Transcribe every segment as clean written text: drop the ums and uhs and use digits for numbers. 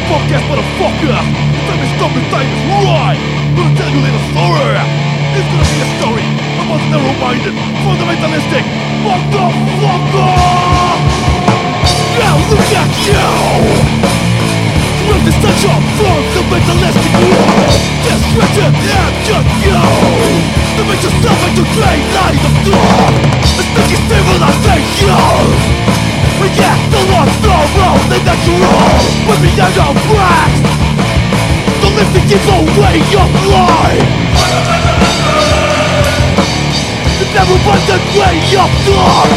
fuck ass motherfucker. Time is stop and time is right. Gonna tell you a little story. It's gonna be a story about narrow-minded, fundamentalistic motherfucker. Now look at you. From the such a fundamentalistic world, distracted and just you. To make yourself into great light of dawn. A sticky civilization. We get the lost sorrow, the natural. But behind our backs, the living evil way of life. The never-abundant way of thought.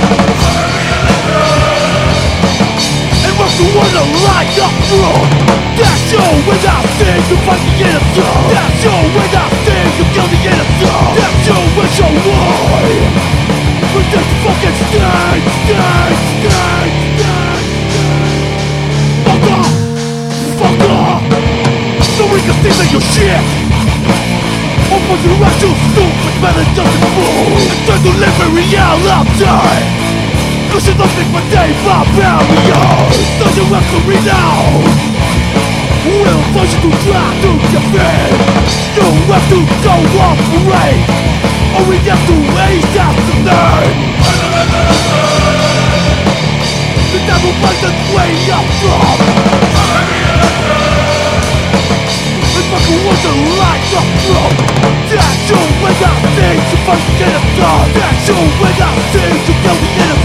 And we're the one to light up truth. That's you without sin, you fight the innocent. That's you without sin, you kill the innocent. That's you with your why. With this fucking state. Fuck off. So we can see that you're shit. Open your eyes to stupid man and just a fool. And try to live in reality. Cause you don't think my day barbarian. So you have to read out. We'll force you to try to defend. You have to cooperate, or we have to ace out the name. The never-abundant way of thought. The fucking want to light up from. That's you without things to fight the innocent. That's you without things to kill the innocent.